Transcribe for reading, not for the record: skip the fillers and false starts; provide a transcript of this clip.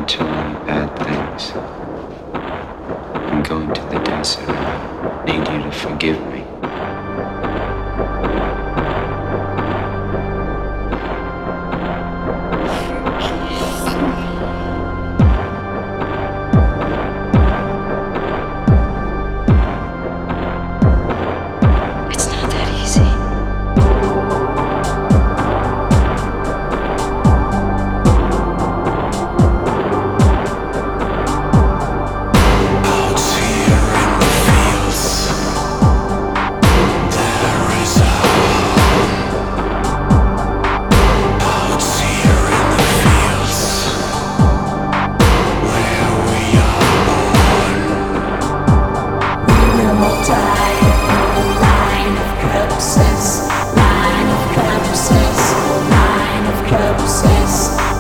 done too many bad things. I'm going to the desert. I need you to forgive me.